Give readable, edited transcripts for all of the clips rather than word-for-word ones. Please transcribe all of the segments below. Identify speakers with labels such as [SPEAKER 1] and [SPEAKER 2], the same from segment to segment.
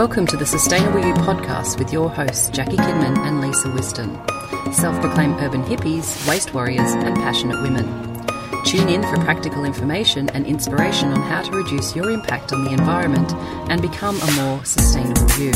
[SPEAKER 1] Welcome to the Sustainable You podcast with your hosts Jackie Kidman and Lisa Whiston, self-proclaimed urban hippies, waste warriors and passionate women. Tune in for practical information and inspiration on how to reduce your impact on the environment and become a more sustainable you.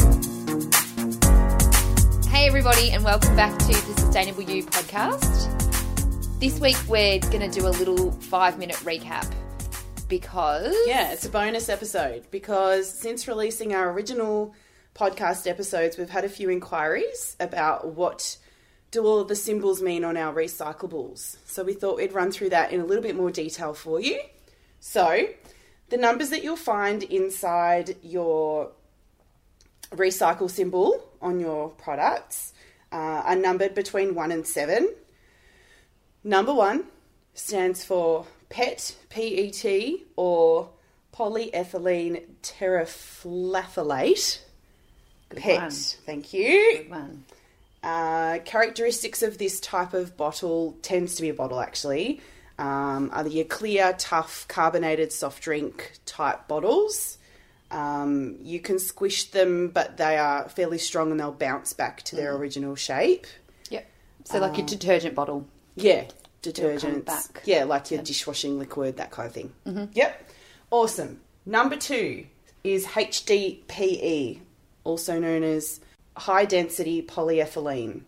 [SPEAKER 2] Hey everybody, and welcome back to the Sustainable You podcast. This week we're going to do a little 5-minute recap because...
[SPEAKER 3] Yeah, it's a bonus episode because since releasing our original podcast episodes, we've had a few inquiries about what do all of the symbols mean on our recyclables. So we thought we'd run through that in a little bit more detail for you. So the numbers that you'll find inside your recycle symbol on your products are numbered between 1 and 7. Number 1 stands for PET, P-E-T, or polyethylene terephthalate.
[SPEAKER 2] Good
[SPEAKER 3] PET,
[SPEAKER 2] one.
[SPEAKER 3] thank you.
[SPEAKER 2] Good one.
[SPEAKER 3] Characteristics of this type of bottle, tends to be a bottle actually, are your clear, tough, carbonated soft drink type bottles. You can squish them, but they are fairly strong and they'll bounce back to their original shape.
[SPEAKER 2] Yep. So like your detergent bottle.
[SPEAKER 3] Yeah,
[SPEAKER 2] coming
[SPEAKER 3] detergents.
[SPEAKER 2] back.
[SPEAKER 3] Yeah, like your dishwashing liquid, that kind of thing. Mm-hmm. Yep. Awesome. Number 2 is HDPE, also known as high density polyethylene.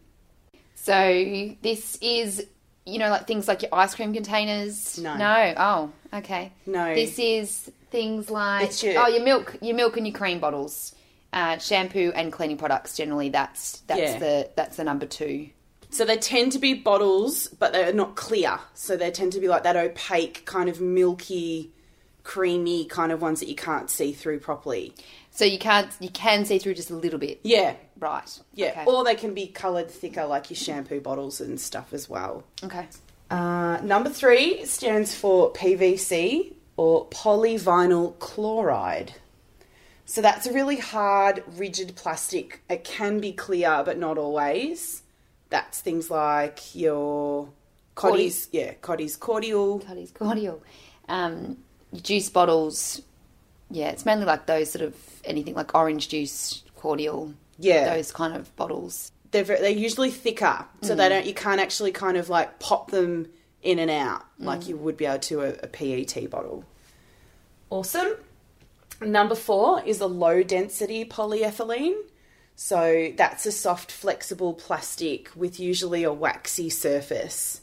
[SPEAKER 2] So this is, like things like your ice cream containers?
[SPEAKER 3] No.
[SPEAKER 2] No? Oh, okay.
[SPEAKER 3] No.
[SPEAKER 2] This is things like,
[SPEAKER 3] It's your
[SPEAKER 2] your milk and your cream bottles. Shampoo and cleaning products, generally that's
[SPEAKER 3] Yeah.
[SPEAKER 2] the number 2.
[SPEAKER 3] So they tend to be bottles, but they're not clear. So they tend to be like that opaque, kind of milky, creamy kind of ones that you can't see through properly.
[SPEAKER 2] So you can see through just a little bit.
[SPEAKER 3] Yeah.
[SPEAKER 2] Right.
[SPEAKER 3] Yeah.
[SPEAKER 2] Okay.
[SPEAKER 3] Or they can be coloured thicker like your shampoo bottles and stuff as well.
[SPEAKER 2] Okay.
[SPEAKER 3] Number 3 stands for PVC or polyvinyl chloride. So that's a really hard, rigid plastic. It can be clear, but not always. That's things like your Coddy's cordial.
[SPEAKER 2] Cuddy's cordial. Your juice bottles, it's mainly like those sort of anything like orange juice, cordial, those kind of bottles.
[SPEAKER 3] They're usually thicker, so you can't actually kind of like pop them in and out like you would be able to a PET bottle. Awesome. Number 4 is a low density polyethylene. So that's a soft, flexible plastic with usually a waxy surface.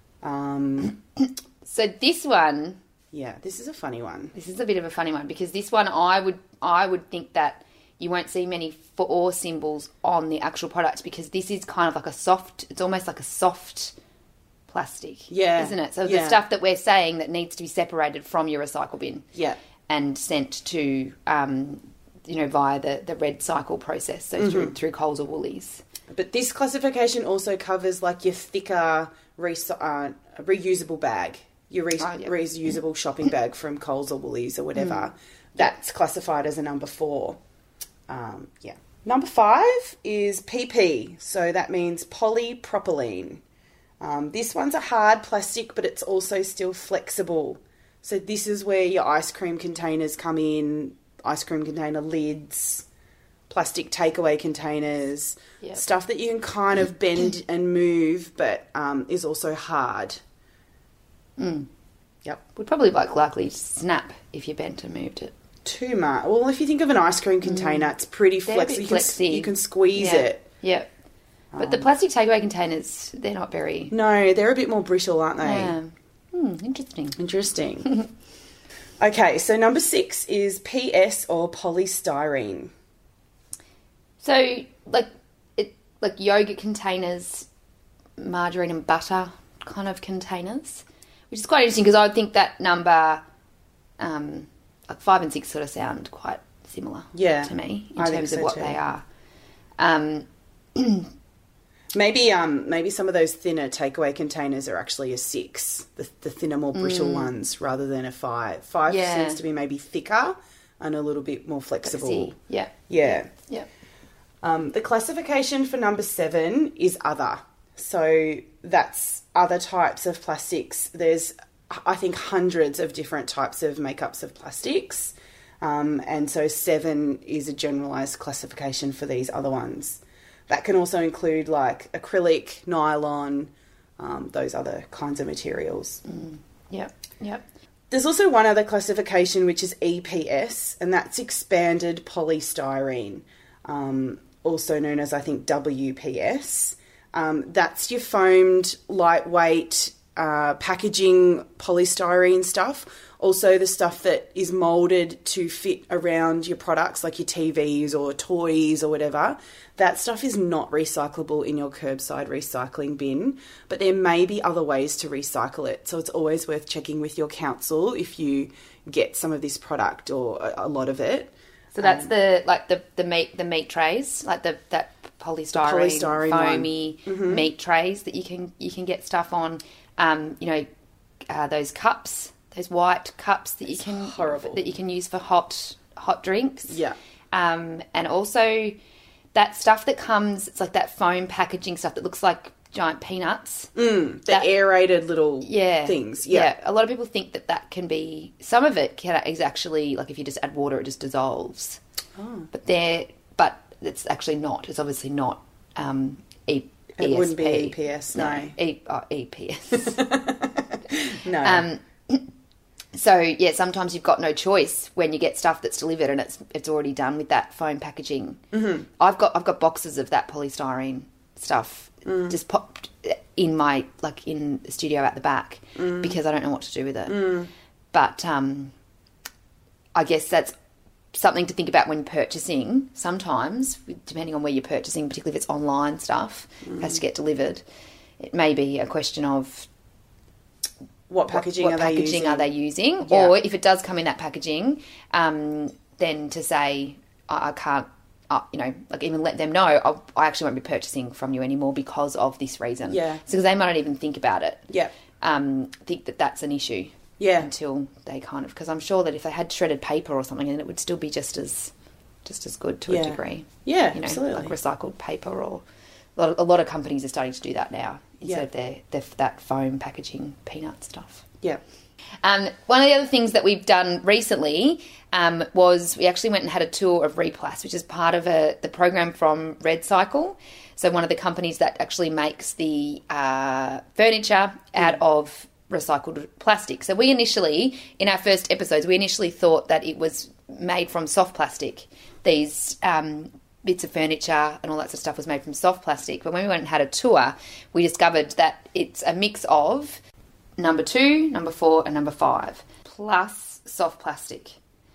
[SPEAKER 2] So this one...
[SPEAKER 3] Yeah, this is a funny one.
[SPEAKER 2] This is a bit of a funny one because this one I would think that you won't see many for symbols on the actual product because this is kind of like it's almost like a soft plastic.
[SPEAKER 3] Yeah.
[SPEAKER 2] Isn't it? So the stuff that we're saying that needs to be separated from your recycle bin.
[SPEAKER 3] Yeah.
[SPEAKER 2] And sent to... via the red cycle process, so through Coles or Woolies.
[SPEAKER 3] But this classification also covers like your thicker reusable bag, your reusable shopping bag from Coles or Woolies or whatever. That's classified as a number 4. Number 5 is PP, so that means polypropylene. This one's a hard plastic, but it's also still flexible. So this is where your ice cream containers come in, ice cream container lids, plastic takeaway containers, stuff that you can kind of bend and move, but is also hard. Yep.
[SPEAKER 2] Would probably likely snap if you bent and moved it.
[SPEAKER 3] Too much. Well, if you think of an ice cream container, it's pretty flexible. You can squeeze it.
[SPEAKER 2] Yeah. But the plastic takeaway containers, they're not very...
[SPEAKER 3] No, they're a bit more brittle, aren't they?
[SPEAKER 2] Yeah.
[SPEAKER 3] Interesting. Okay, so number 6 is PS or polystyrene.
[SPEAKER 2] So, like yogurt containers, margarine and butter kind of containers, which is quite interesting because I would think that number, like 5 and 6 sort of sound quite similar to me in terms of what they are.
[SPEAKER 3] Maybe some of those thinner takeaway containers are actually a 6, the thinner, more brittle ones, rather than a 5. 5 seems to be maybe thicker and a little bit more flexible.
[SPEAKER 2] Yeah.
[SPEAKER 3] The classification for number 7 is other. So that's other types of plastics. There's, I think, hundreds of different types of makeups of plastics. And so 7 is a generalised classification for these other ones. That can also include like acrylic, nylon, those other kinds of materials.
[SPEAKER 2] Yep.
[SPEAKER 3] There's also one other classification, which is EPS, and that's expanded polystyrene, also known as, I think, WPS. That's your foamed, lightweight, packaging polystyrene stuff. Also the stuff that is moulded to fit around your products, like your TVs or toys or whatever. That stuff is not recyclable in your curbside recycling bin, but there may be other ways to recycle it. So it's always worth checking with your council if you get some of this product or a lot of it.
[SPEAKER 2] So that's the meat trays, like that polystyrene foamy meat trays that you can get stuff on. Those cups, those white cups that you can use for hot drinks.
[SPEAKER 3] Yeah.
[SPEAKER 2] And also that stuff that comes, it's like that foam packaging stuff that looks like giant peanuts.
[SPEAKER 3] The aerated little things. Yeah.
[SPEAKER 2] A lot of people think that can be, some of it is actually, like if you just add water, it just dissolves.
[SPEAKER 3] Oh.
[SPEAKER 2] But it's actually not. It's obviously not ESP.
[SPEAKER 3] It wouldn't be EPS, no.
[SPEAKER 2] EPS.
[SPEAKER 3] No.
[SPEAKER 2] So, yeah, sometimes you've got no choice when you get stuff that's delivered and it's already done with that foam packaging. Mm-hmm. I've got boxes of that polystyrene stuff just popped in my, like, in the studio at the back because I don't know what to do with it. But I guess that's something to think about when purchasing. Sometimes, depending on where you're purchasing, particularly if it's online stuff, has to get delivered. It may be a question of
[SPEAKER 3] what packaging are they using?
[SPEAKER 2] Yeah. Or if it does come in that packaging, then to say, I can't, like even let them know, I actually won't be purchasing from you anymore because of this reason.
[SPEAKER 3] Yeah.
[SPEAKER 2] So because they might not even think about it.
[SPEAKER 3] Yeah.
[SPEAKER 2] Think that that's an issue.
[SPEAKER 3] Yeah.
[SPEAKER 2] Until they kind of, because I'm sure that if they had shredded paper or something, then it would still be just as good to a degree.
[SPEAKER 3] Yeah, absolutely.
[SPEAKER 2] Like recycled paper, or a lot of companies are starting to do that now instead of that foam packaging peanut stuff.
[SPEAKER 3] Yeah.
[SPEAKER 2] One of the other things that we've done recently was we actually went and had a tour of Replas, which is part of the program from RedCycle. So one of the companies that actually makes the furniture out of recycled plastic. So we initially, in our first episodes, thought that it was made from soft plastic. These bits of furniture and all that sort of stuff was made from soft plastic. But when we went and had a tour, we discovered that it's a mix of number 2, number 4 and number 5 plus soft plastic.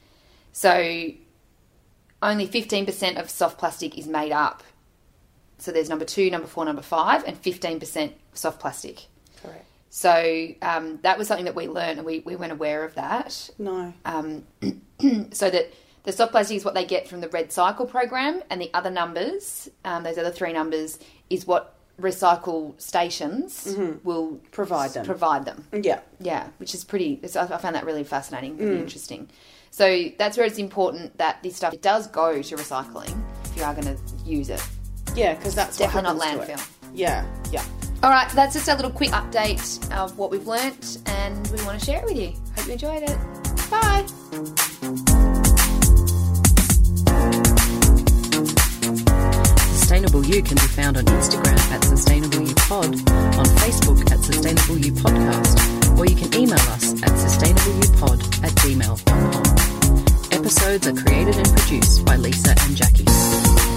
[SPEAKER 2] So only 15% of soft plastic is made up. So there's number 2, number 4, number 5 and 15% soft plastic.
[SPEAKER 3] Correct.
[SPEAKER 2] So that was something that we learned, and we weren't aware of that.
[SPEAKER 3] No.
[SPEAKER 2] So that the soft plastic is what they get from the RedCycle program, and the other numbers, those other 3 numbers, is what recycle stations will provide them.
[SPEAKER 3] Yeah.
[SPEAKER 2] Yeah, which is pretty, I found that really fascinating, really interesting. So that's where it's important that this stuff, it does go to recycling if you are going to use it.
[SPEAKER 3] Yeah, because that's
[SPEAKER 2] definitely
[SPEAKER 3] what
[SPEAKER 2] not landfill.
[SPEAKER 3] Yeah.
[SPEAKER 2] All right, that's just a little quick update of what we've learnt, and we want to share it with you. Hope you enjoyed it. Bye.
[SPEAKER 1] Sustainable You can be found on Instagram at Sustainable You Pod, on Facebook at Sustainable You Podcast, or you can email us at sustainableyoupod@gmail.com. Episodes are created and produced by Lisa and Jackie.